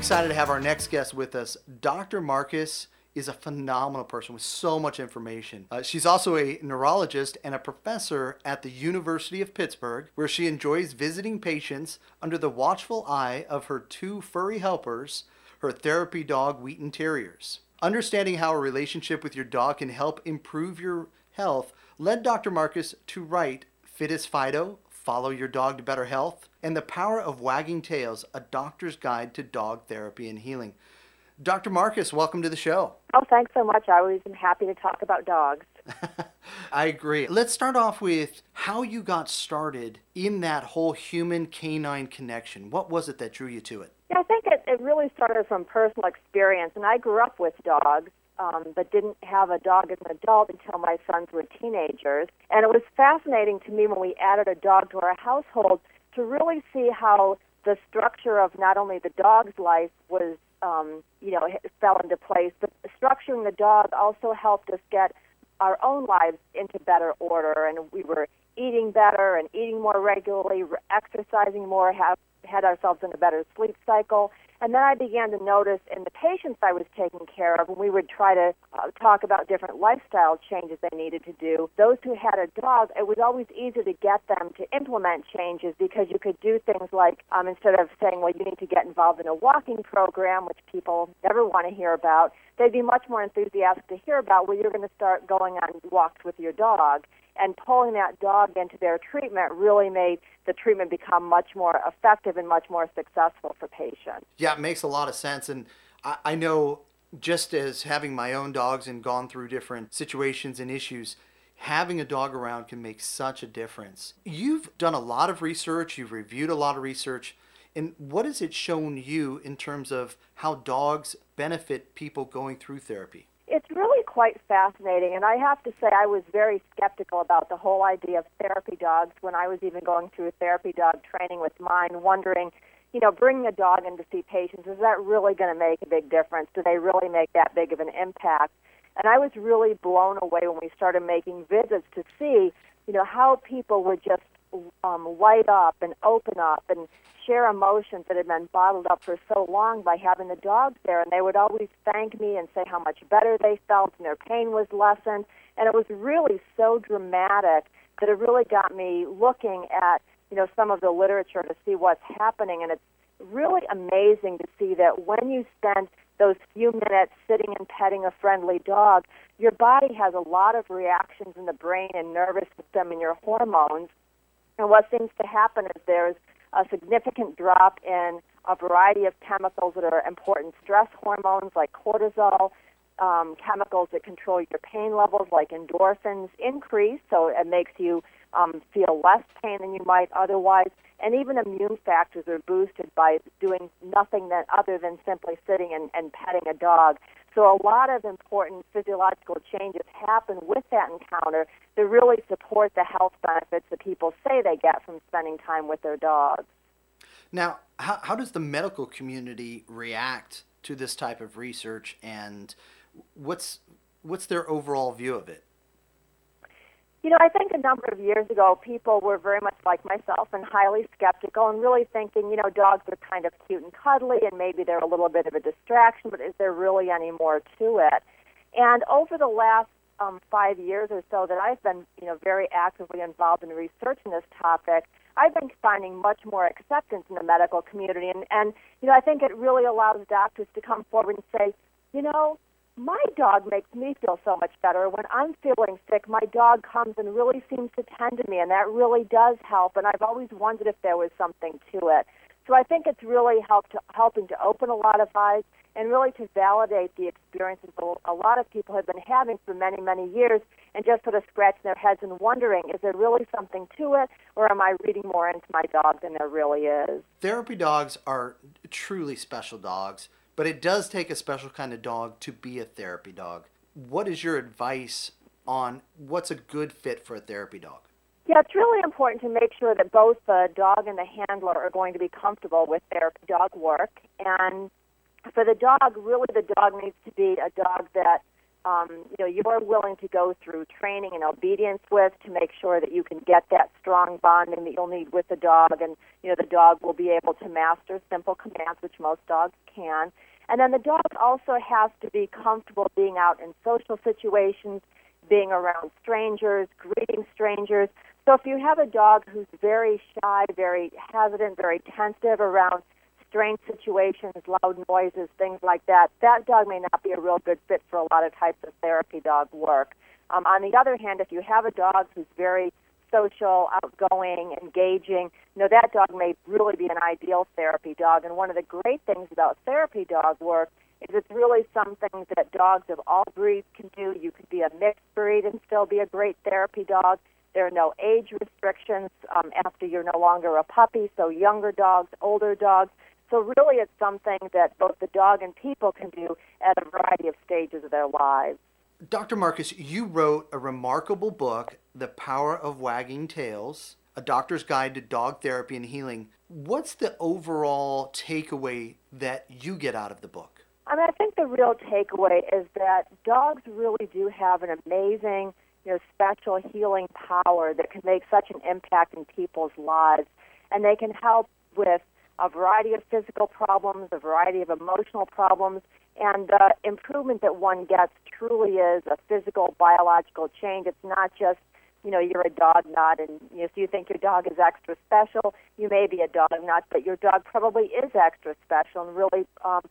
excited to have our next guest with us. Dr. Marcus is a phenomenal person with so much information. She's also a neurologist and a professor at the University of Pittsburgh, where she enjoys visiting patients under the watchful eye of her two furry helpers, her therapy dog Wheaten Terriers. Understanding how a relationship with your dog can help improve your health led Dr. Marcus to write Fit as Fido, Follow Your Dog to Better Health, and The Power of Wagging Tails, A Doctor's Guide to Dog Therapy and Healing. Dr. Marcus, welcome to the show. Oh, thanks so much. I always am happy to talk about dogs. I agree. Let's start off with how you got started in that whole human-canine connection. What was it that drew you to it? Yeah, I think it really started from personal experience, and I grew up with dogs, but didn't have a dog as an adult until my sons were teenagers. And it was fascinating to me when we added a dog to our household to really see how the structure of not only the dog's life was it fell into place, but structuring the dog also helped us get our own lives into better order, and we were eating better and eating more regularly, exercising more, had ourselves in a better sleep cycle. And then I began to notice in the patients I was taking care of, when we would try to talk about different lifestyle changes they needed to do, those who had a dog, it was always easier to get them to implement changes because you could do things like, instead of saying, well, you need to get involved in a walking program, which people never want to hear about, they'd be much more enthusiastic to hear about, well, you're going to start going on walks with your dog. And pulling that dog into their treatment really made the treatment become much more effective and much more successful for patients. Yeah, it makes a lot of sense. And I know just as having my own dogs and gone through different situations and issues, having a dog around can make such a difference. You've done a lot of research, you've reviewed a lot of research, and what has it shown you in terms of how dogs benefit people going through therapy? It's really quite fascinating, and I have to say I was very skeptical about the whole idea of therapy dogs when I was even going through therapy dog training with mine, wondering, bringing a dog in to see patients, is that really going to make a big difference? Do they really make that big of an impact? And I was really blown away when we started making visits to see, how people would just light up and open up and share emotions that had been bottled up for so long by having the dogs there. And they would always thank me and say how much better they felt and their pain was lessened. And it was really so dramatic that it really got me looking at, some of the literature to see what's happening. And it's really amazing to see that when you spend those few minutes sitting and petting a friendly dog, your body has a lot of reactions in the brain and nervous system and your hormones. And what seems to happen is there's a significant drop in a variety of chemicals that are important stress hormones like cortisol, chemicals that control your pain levels like endorphins increase, so it makes you feel less pain than you might otherwise, and even immune factors are boosted by doing nothing other than simply sitting and petting a dog. So a lot of important physiological changes happen with that encounter that really support the health benefits that people say they get from spending time with their dogs. Now, how does the medical community react to this type of research, and what's their overall view of it? I think a number of years ago, people were very much like myself and highly skeptical and really thinking, dogs are kind of cute and cuddly and maybe they're a little bit of a distraction, but is there really any more to it? And over the last 5 years or so that I've been, very actively involved in researching this topic, I've been finding much more acceptance in the medical community. And I think it really allows doctors to come forward and say, my dog makes me feel so much better. When I'm feeling sick, my dog comes and really seems to tend to me, and that really does help. And I've always wondered if there was something to it. So I think it's really helping to open a lot of eyes and really to validate the experiences a lot of people have been having for many, many years and just sort of scratching their heads and wondering, is there really something to it, or am I reading more into my dog than there really is? Therapy dogs are truly special dogs, but it does take a special kind of dog to be a therapy dog. What is your advice on what's a good fit for a therapy dog? Yeah, it's really important to make sure that both the dog and the handler are going to be comfortable with therapy dog work. And for the dog, really the dog needs to be a dog that you're willing to go through training and obedience with to make sure that you can get that strong bonding that you'll need with the dog, and the dog will be able to master simple commands, which most dogs can. And then the dog also has to be comfortable being out in social situations, being around strangers, greeting strangers. So if you have a dog who's very shy, very hesitant, very tentative around strange situations, loud noises, things like that, that dog may not be a real good fit for a lot of types of therapy dog work. On the other hand, if you have a dog who's very social, outgoing, engaging, that dog may really be an ideal therapy dog. And one of the great things about therapy dog work is it's really something that dogs of all breeds can do. You could be a mixed breed and still be a great therapy dog. There are no age restrictions after you're no longer a puppy, so younger dogs, older dogs. So really it's something that both the dog and people can do at a variety of stages of their lives. Dr. Marcus, you wrote a remarkable book, The Power of Wagging Tails, A Doctor's Guide to Dog Therapy and Healing. What's the overall takeaway that you get out of the book? I think the real takeaway is that dogs really do have an amazing, special healing power that can make such an impact in people's lives. And they can help with a variety of physical problems, a variety of emotional problems, and the improvement that one gets truly is a physical, biological change. It's not just, you're a dog nut, and if you think your dog is extra special, you may be a dog nut, but your dog probably is extra special and really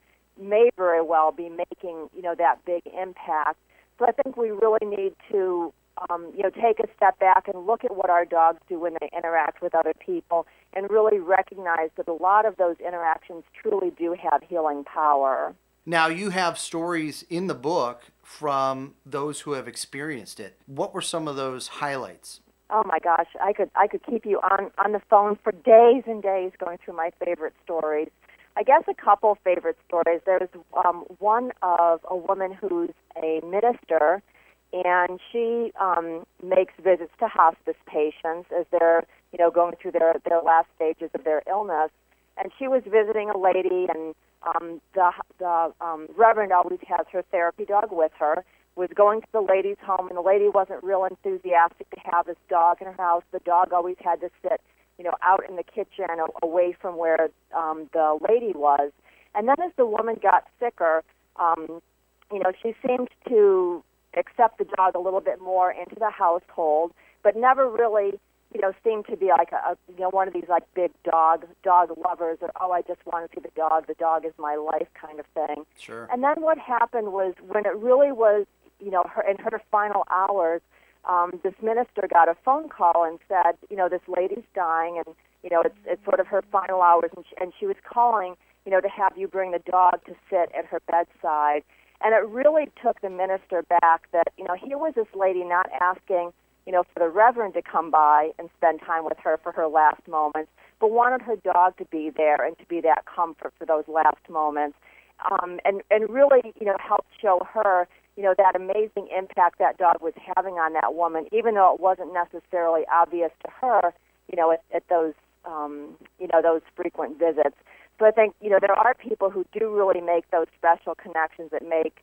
may very well be making, that big impact. So I think we really need to, take a step back and look at what our dogs do when they interact with other people and really recognize that a lot of those interactions truly do have healing power. Now, you have stories in the book from those who have experienced it. What were some of those highlights? Oh my gosh, I could keep you on the phone for days and days going through my favorite stories. I guess a couple favorite stories. There's one of a woman who's a minister, and she makes visits to hospice patients as they're going through their last stages of their illness. And she was visiting a lady, and the Reverend always has her therapy dog with her, was going to the lady's home, and the lady wasn't real enthusiastic to have this dog in her house. The dog always had to sit, out in the kitchen away from where the lady was. And then as the woman got sicker, she seemed to accept the dog a little bit more into the household, but never really seemed to be like a one of these like big dog lovers, or I just want to see the dog is my life kind of thing. Sure. And then what happened was when it really was, her in her final hours, this minister got a phone call and said, this lady's dying, and it's sort of her final hours, and she was calling, to have you bring the dog to sit at her bedside. And it really took the minister back that, here was this lady not asking, for the Reverend to come by and spend time with her for her last moments, but wanted her dog to be there and to be that comfort for those last moments, and really, helped show her, that amazing impact that dog was having on that woman, even though it wasn't necessarily obvious to her, at those, those frequent visits. So I think, there are people who do really make those special connections that make,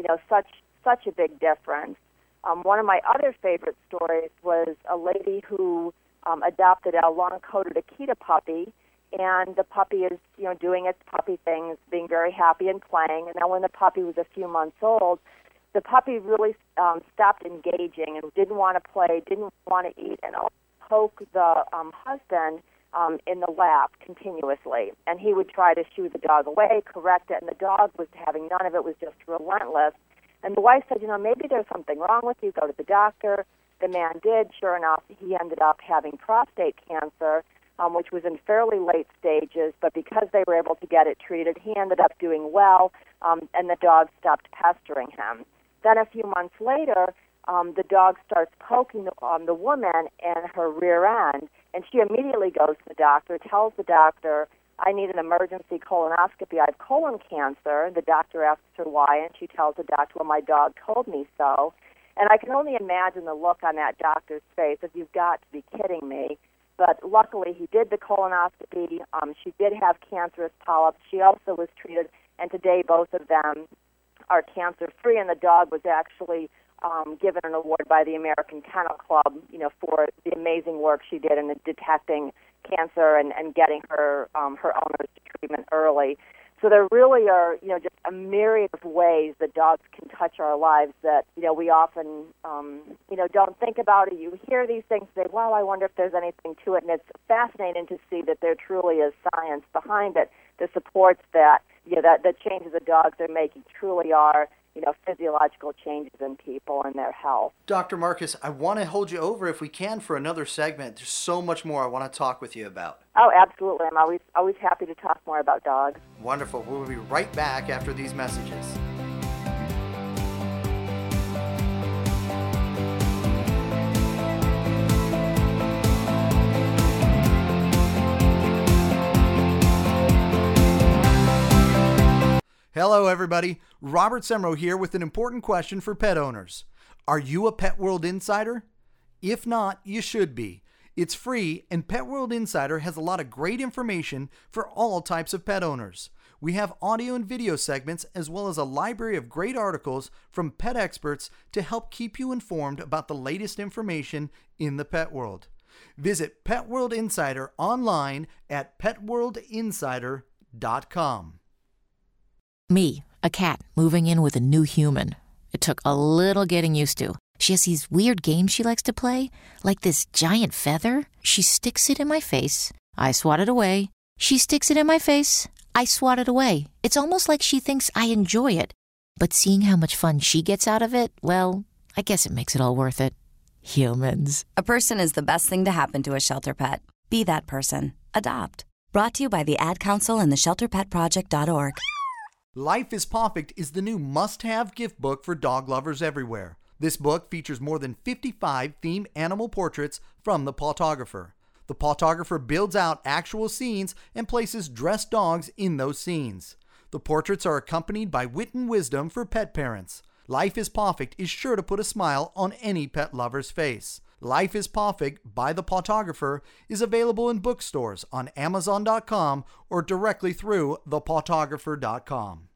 such a big difference. One of my other favorite stories was a lady who adopted a long-coated Akita puppy, and the puppy is, doing its puppy things, being very happy and playing. And then when the puppy was a few months old, the puppy really stopped engaging and didn't want to play, didn't want to eat, and poke the husband in the lap continuously. And he would try to shoo the dog away, correct it, and the dog was having none of it, was just relentless. And the wife said, maybe there's something wrong with you, go to the doctor. The man did. Sure enough, he ended up having prostate cancer, which was in fairly late stages, but because they were able to get it treated, he ended up doing well, and the dog stopped pestering him. Then a few months later, the dog starts poking the woman in her rear end, and she immediately goes to the doctor, tells the doctor, I need an emergency colonoscopy. I have colon cancer. The doctor asks her why, and she tells the doctor, well, my dog told me so. And I can only imagine the look on that doctor's face of, you've got to be kidding me. But luckily, he did the colonoscopy. She did have cancerous polyps. She also was treated, and today both of them are cancer-free, and the dog was actually given an award by the American Kennel Club, for the amazing work she did in detecting cancer and getting her owners to treatment early. So there really are, just a myriad of ways that dogs can touch our lives that, we often, don't think about it. You hear these things, say, well, I wonder if there's anything to it. And it's fascinating to see that there truly is science behind it that supports that, that the changes the dogs are making truly are, physiological changes in people and their health. Dr. Marcus, I want to hold you over if we can for another segment. There's so much more I want to talk with you about. Oh, absolutely. I'm always happy to talk more about dogs. Wonderful. We'll be right back after these messages. Hello, everybody. Robert Semro here with an important question for pet owners. Are you a Pet World Insider? If not, you should be. It's free, and Pet World Insider has a lot of great information for all types of pet owners. We have audio and video segments as well as a library of great articles from pet experts to help keep you informed about the latest information in the pet world. Visit Pet World Insider online at petworldinsider.com. Me, a cat, moving in with a new human. It took a little getting used to. She has these weird games she likes to play, like this giant feather. She sticks it in my face. I swat it away. She sticks it in my face. I swat it away. It's almost like she thinks I enjoy it. But seeing how much fun she gets out of it, well, I guess it makes it all worth it. Humans. A person is the best thing to happen to a shelter pet. Be that person. Adopt. Brought to you by the Ad Council and the ShelterPetProject.org. Life is Perfect is the new must-have gift book for dog lovers everywhere. This book features more than 55 themed animal portraits from the Pawtographer. The Pawtographer builds out actual scenes and places dressed dogs in those scenes. The portraits are accompanied by wit and wisdom for pet parents. Life is Perfect is sure to put a smile on any pet lover's face. Life is Perfect by the Pawtographer is available in bookstores on Amazon.com or directly through thepawtographer.com.